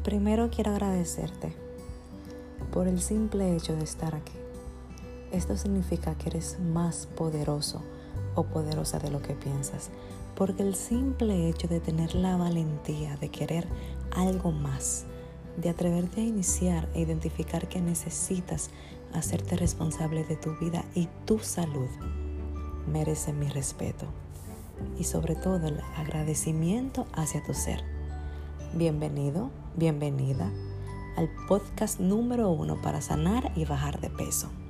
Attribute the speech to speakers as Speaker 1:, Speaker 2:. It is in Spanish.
Speaker 1: Primero quiero agradecerte por el simple hecho de estar aquí. Esto significa que eres más poderoso o poderosa de lo que piensas, porque el simple hecho de tener la valentía de querer algo más, de atreverte a iniciar e identificar que necesitas hacerte responsable de tu vida y tu salud, merece mi respeto y sobre todo el agradecimiento hacia tu ser. Bienvenido, bienvenida al podcast número 1 para sanar y bajar de peso.